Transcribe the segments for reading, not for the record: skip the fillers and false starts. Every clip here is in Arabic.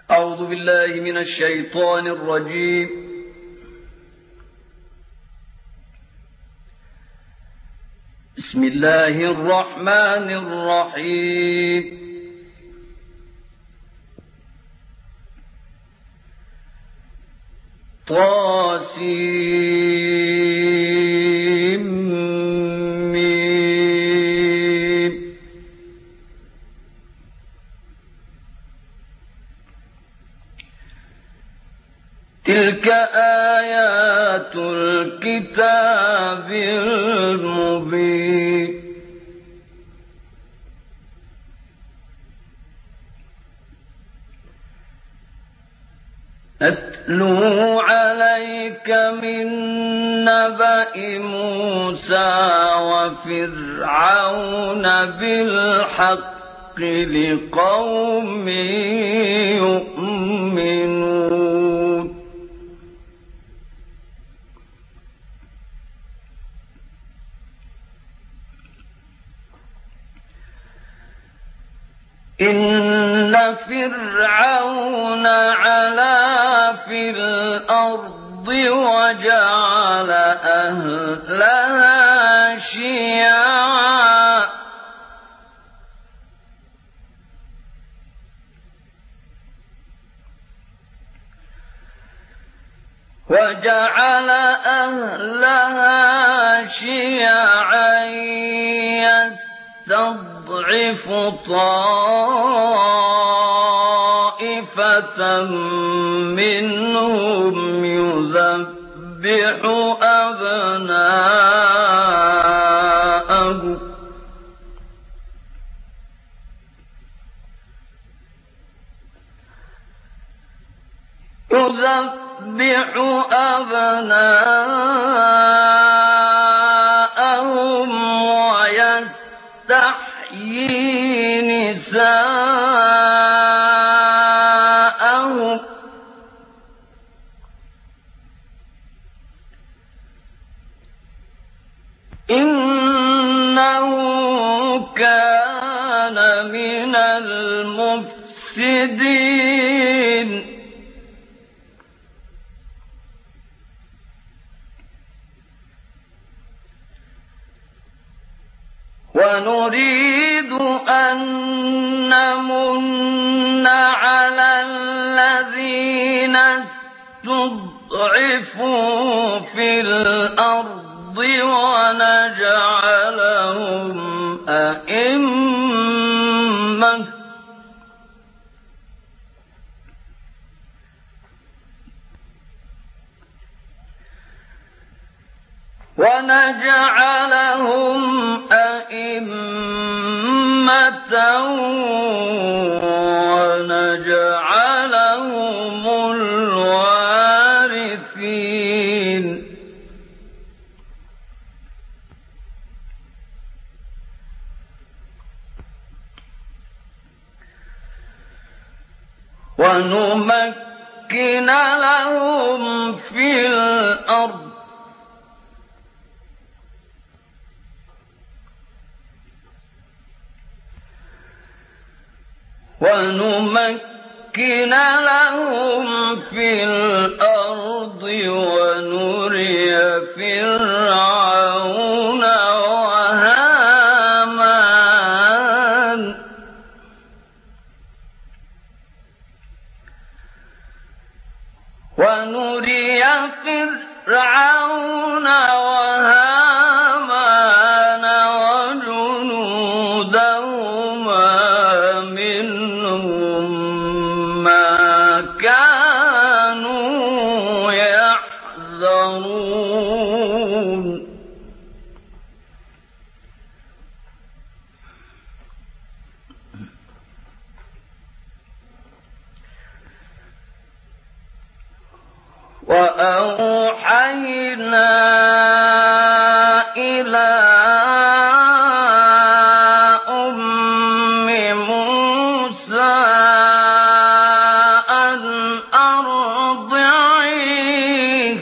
أعوذ بالله من الشيطان الرجيم. بسم الله الرحمن الرحيم. تلك آيات الكتاب المبين. أتلو عليك من نبأ موسى وفرعون بالحق لقوم يؤمنون. إن فرعون علا في الأرض وجعل أهلها شيعا يستضعف طائفة منهم يذبح أبناءهم ويستحيي نساءهم إنه كان من المفسدين. ونريد أن نمن على الذين استضعفوا في الأرض ونجعلهم أئمة ونجعلهم الوارثين. ونمكن لهم في الأرض ونري فرعون وهامان وجنودهما منهم ما كانوا يحذرون. وأوحينا إلى أم موسى أن أرضعيه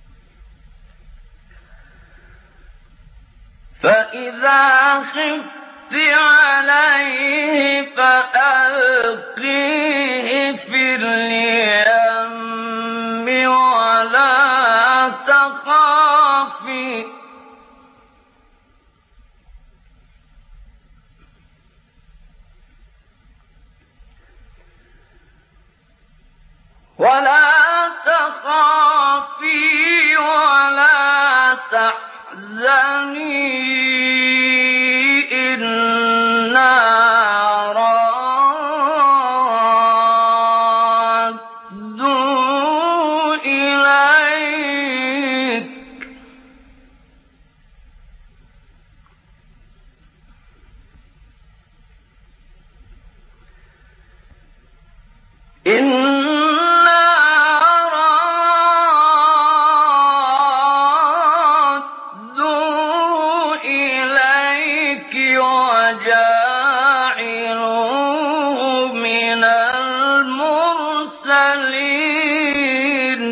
فإذا خفت عليه فألقيه في اليم ولا تخافي ولا تحزني إنا رادوا إليك وجاعلوه من المرسلين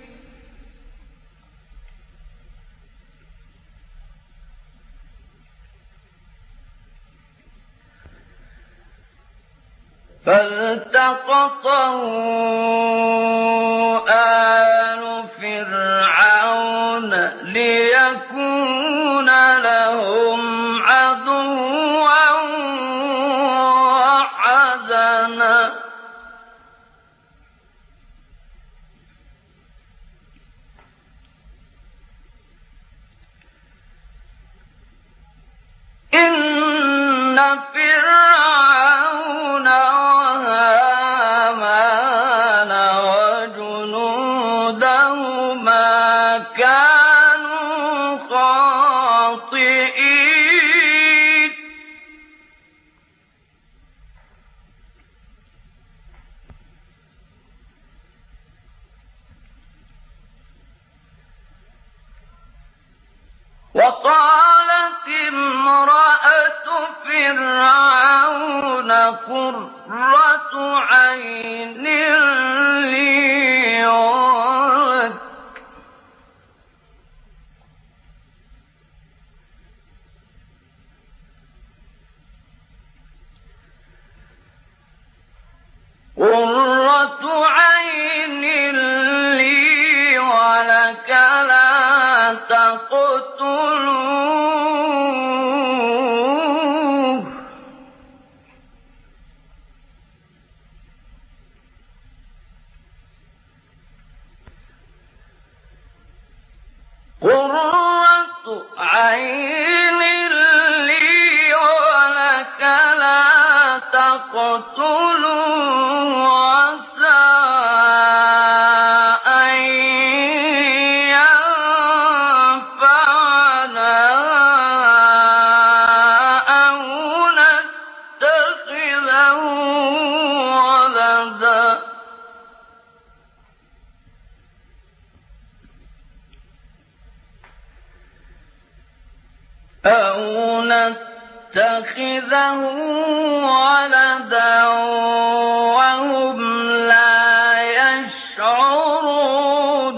فالتقطه آل فرعون ليكون لهم عدوا وحزنا إن فرعون وهامان وجنودهما كانوا خاطئين وقالت امرأة فرعون قرة عين لي ولك لا تقتلوه قرة عين لي ولك لا تقتلوه عسى أن ينفعنا أو نتخذه ولدا وهم لا يشعرون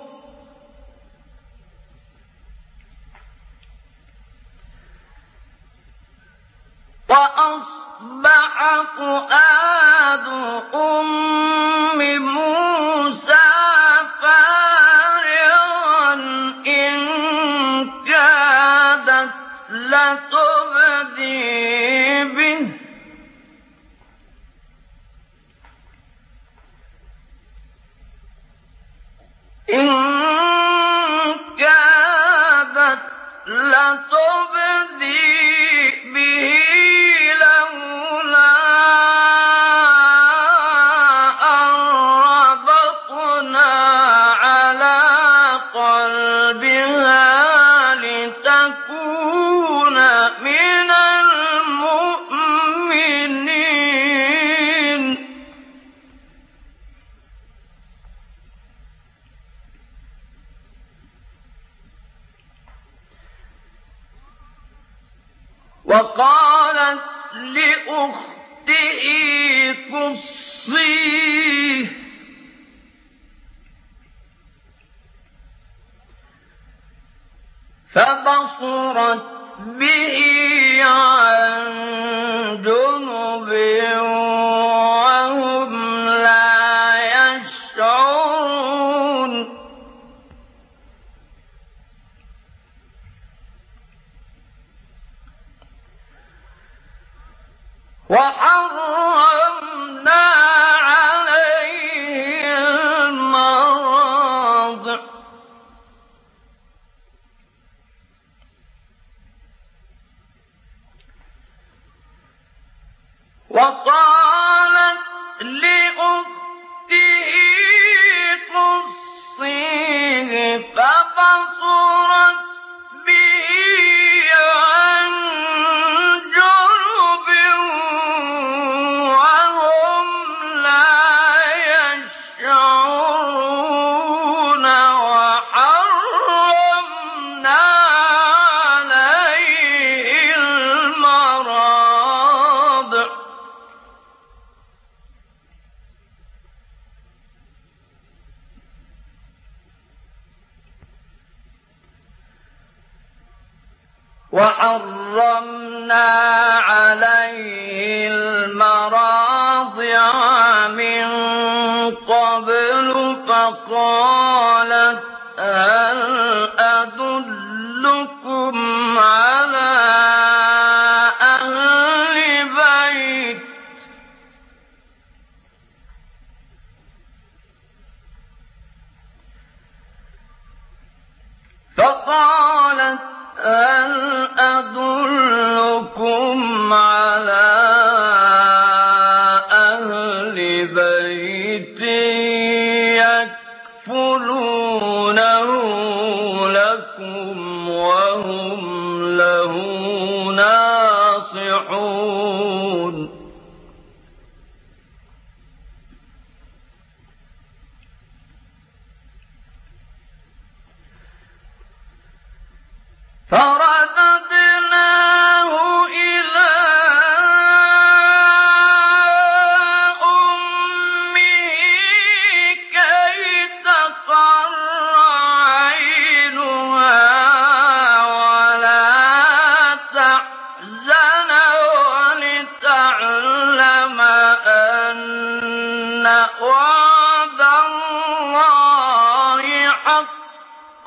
وأصبح فؤاد أم موسى فارغا إن كادت لتبدي به لولا أن ربطنا على قلبها لتكون من المؤمنين وقالت لأخته قصيه فبصرت به عن وحرمنا عليه المراضع وقالت لأخته قصيه فبصرت به عن جنب وهم لا يشعرون وحرمنا عليه المراضع من قبل فقالت هل أدلكم على أهل بيت يكفلونه لكم وهم له ناصحون فرددناه إلى أمه كي تقر عينها ولا تحزن ولتعلم أن وعد الله حق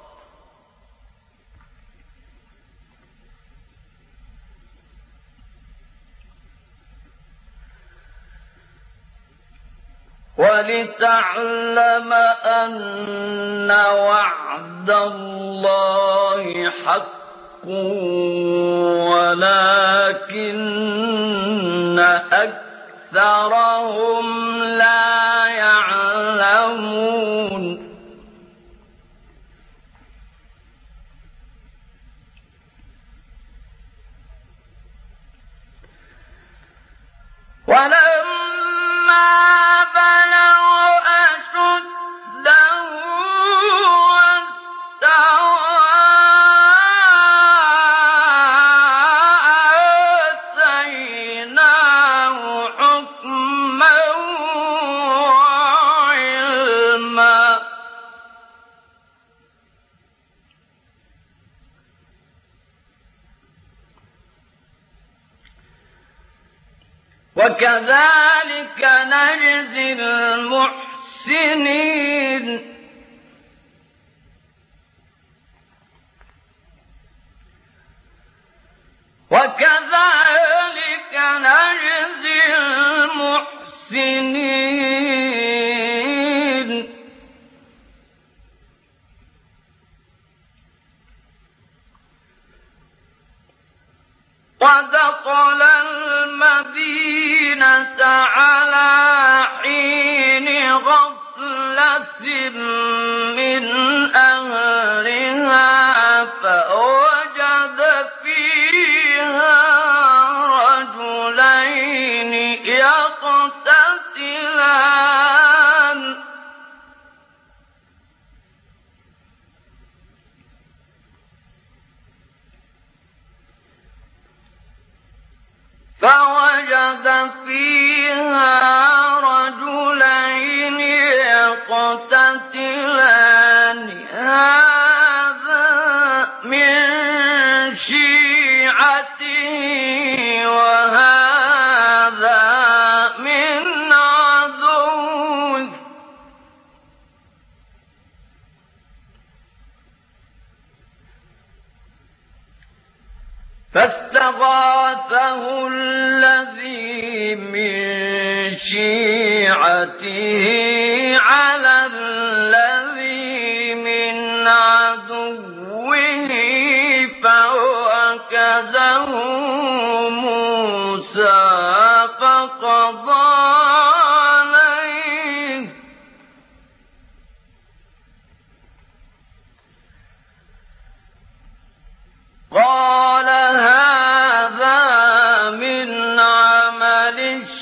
ولتعلم أن وعد الله حق ولكن أكثرهم لا يعلمون ولما بلغ أشده واستوى آتيناه حكما وعلما وكذلك نجزي المحسنين وكذلك نجزي المحسنين ودخل المدينة على حين غفلة من أهلها فوجد فيها رجلين يقتتلان هذا من شيعته وهذا من عدوه فاستغاثه اسْتَغَاثَهُ الَّذِي مِن شِيعَتِهِ عَلَى الَّذِي مِنْ عَدُوِّهِ فَوَكَزَهُ مُوسَىٰ فَقَضَىٰ عَلَيْهِ ۖ قَالَ هَٰذَا مِنْ عَمَلِ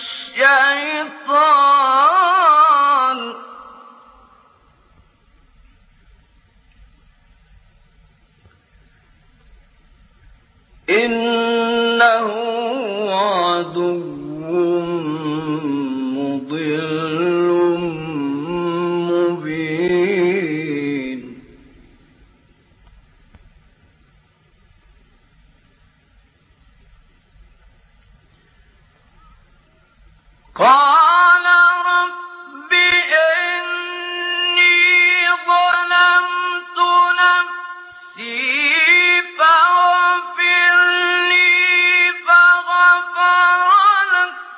الشَّيْطَانِ ۖ إِنَّهُ عَدُوٌّ مُّضِلٌّ مُّبِينٌ قَالَ رَبِّ إِنِّي ظَلَمْتُ نَفْسِي فَاغْفِرْ لِي فَغَفَرَ لَهُ ۚ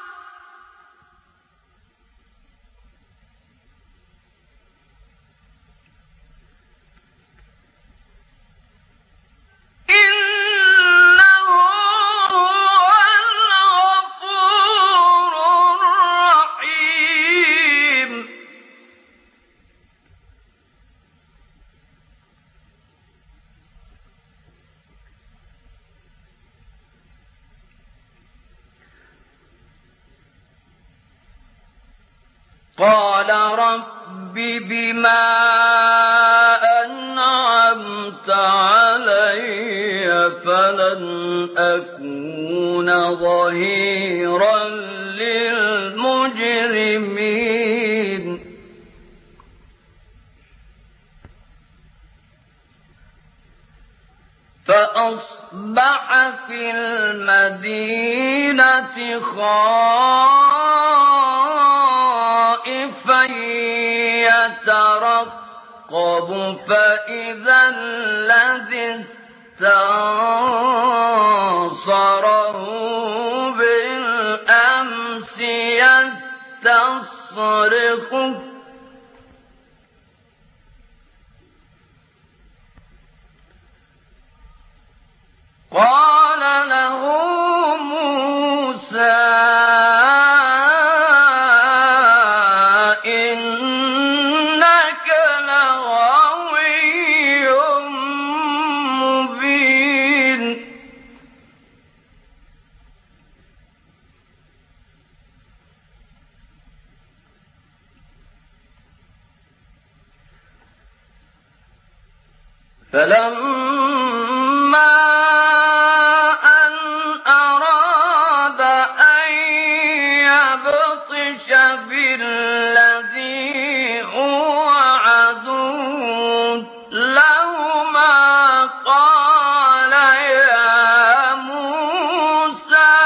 إِنَّهُ هُوَ الْغَفُورُ الرَّحِيمُ قَالَ رَبِّ بِمَا أَنْعَمْتَ عَلَيَّ فَلَنْ أَكُونَ ظَهِيرًا لِّلْمُجْرِمِينَ فَأَصْبَحَ فِي الْمَدِينَةِ خَائِفًا يَتَرَقَّبُ فَإِذَا الَّذِي اسْتَنصَرَهُ بِالْأَمْسِ يَسْتَصْرِخُهُ ۚ قَالَ لَهُ مُوسَىٰ إِنَّكَ لَغَوِيٌّ مُّبِينٌ فَلَمَّا أَنْ أَرَادَ أَن يَبْطِشَ بِالَّذِي هُوَ عَدُوٌّ لَّهُمَا قَالَ يَا مُوسَىٰ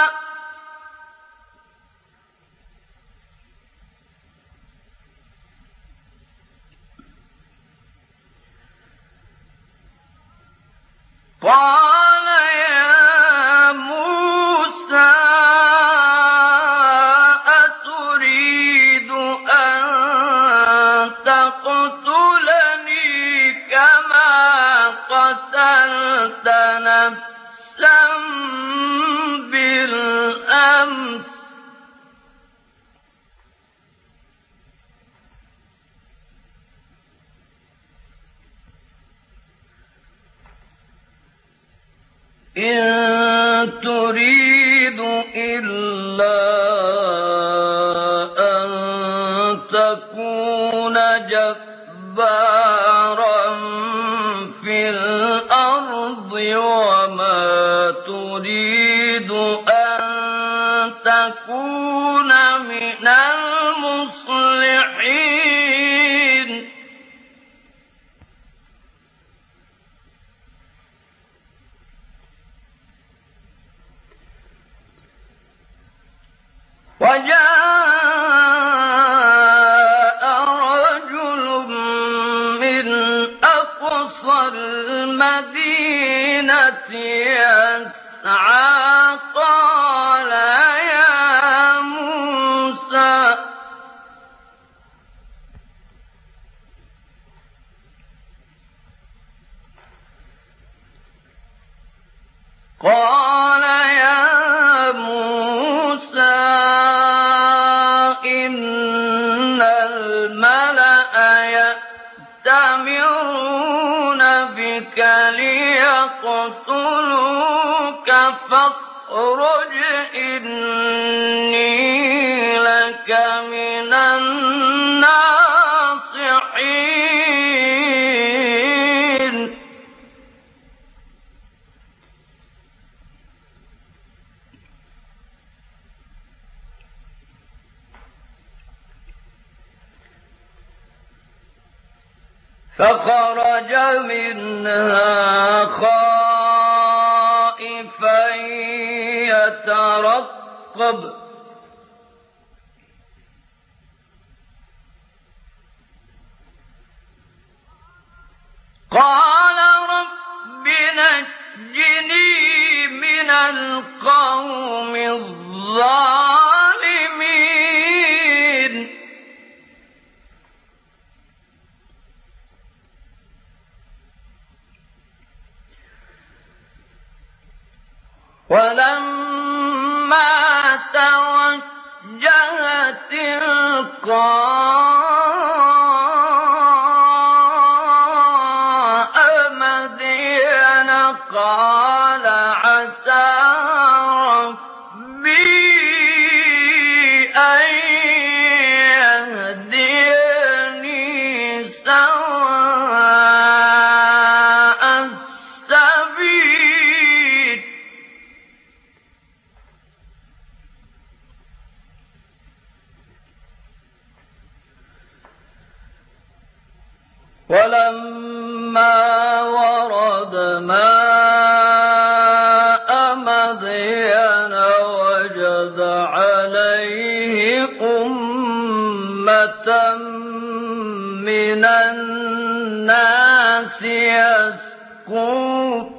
أَتُرِيدُ أَن تَقْتُلَنِي كَمَا قَتَلْتَ نَفْسًا بِالْأَمْسِ ۖ إِن تُرِيدُ إِلَّا أَن تَكُونَ جَبَّارًا فِي الْأَرْضِ وَمَا تُرِيدُ أَن تَكُونَ مِنَ الْمُصْلِحِينَ وَجَاءَ رَجُلٌ مِّنْ أَقْصَى الْمَدِينَةِ يَسْعَىٰ بك ليقتلوك فاخرج إني لك من الناصحين فخرج منها خائفا يترقب قال رب نجني من القوم الظالمين ولما توجه تلقاء مدين قال عسى ربي أن يهديني سواء السبيل ولما ورد ماء مدين وجد عليه أمة من الناس يسقون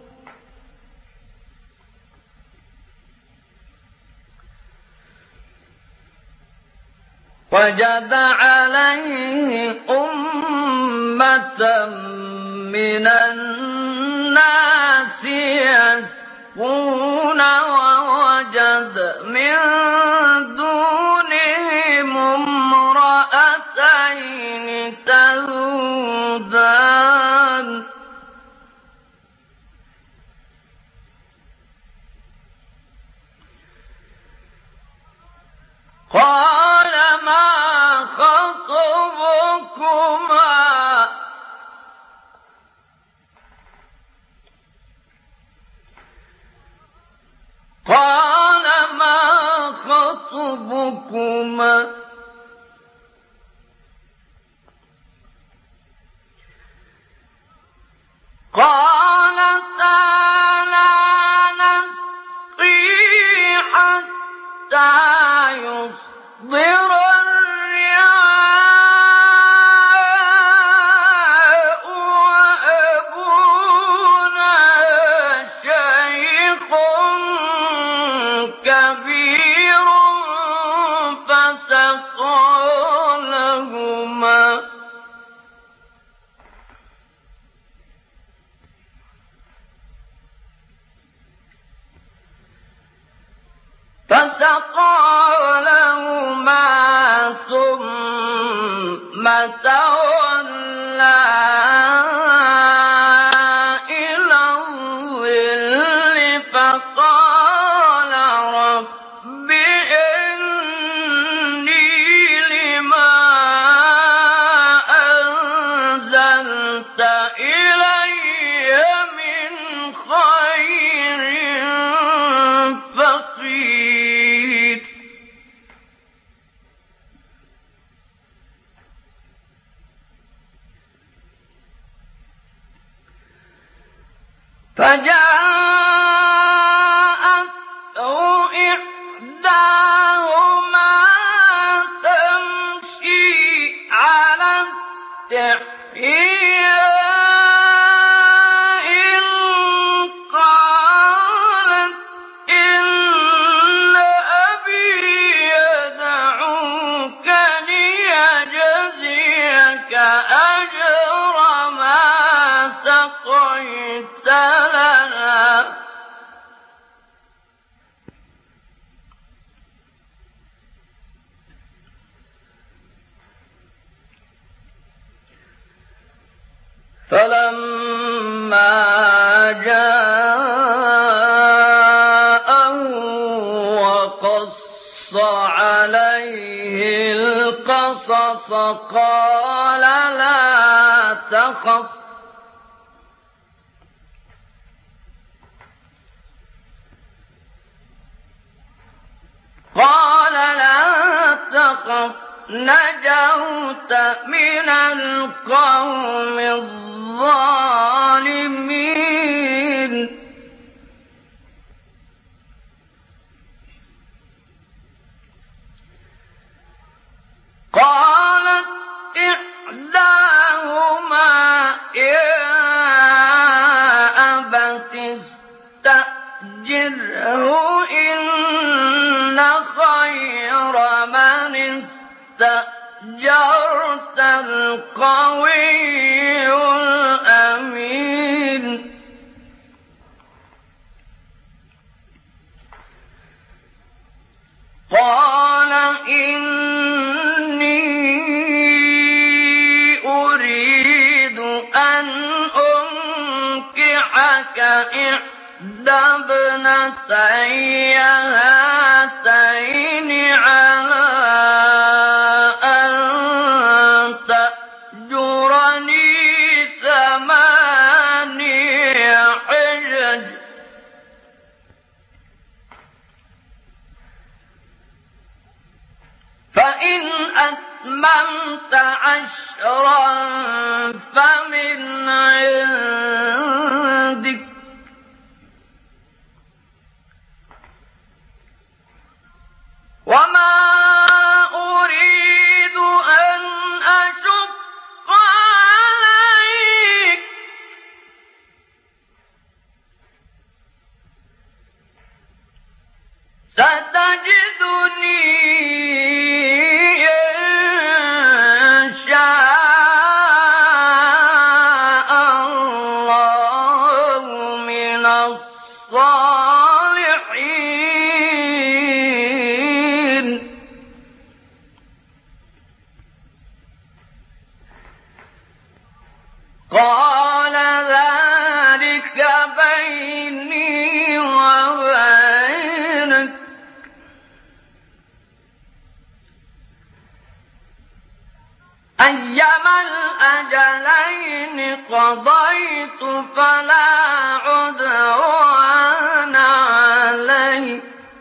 وجد عليه أمة من الناس يسقون ووجد من دونهم امرأتين تذودان قال ما خطبكما قال ما خطبكما قالتا لا نسقي حتى يصدر الرعاء وأبونا شيخ كبير فسقى لهما ثم تولى إلى الظل فقال رب إني لما أنزلت إلي من خير فقير فجاءته إحداهما تمشي على استحياء قالت إن أبي يدعوك ليجزيك أجر ما سقيت لنا فلما فلما جاءه وقص عليه القصص قال لا تخف نجوت من القوم الظالمين قالت إحداهما يا أبت استأجره إن خير من استأجرت القوي الأمين قال إني أريد أن أنكحك إحدى ابنتي هاتين على أن تأجرني 8 حجج فإن أتممت 10 فمن عندك وما أريد أن أشق عليك ستجدني إن شاء الله من الصالحين قال ذلك بيني وبينك أيما الأجلين قضيت فلا عدوان علي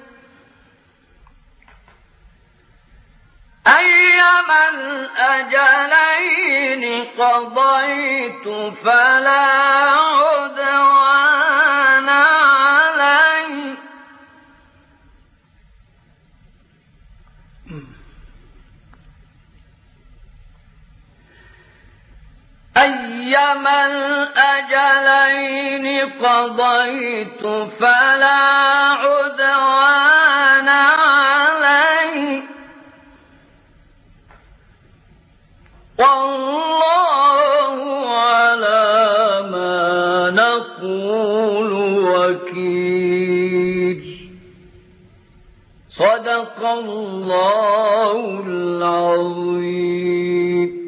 أيما الأجلين قضيت فلا عدوان علي أيما الأجلين قضيت فلا عدوان علي والله على ما نقول وكيل صدق الله العظيم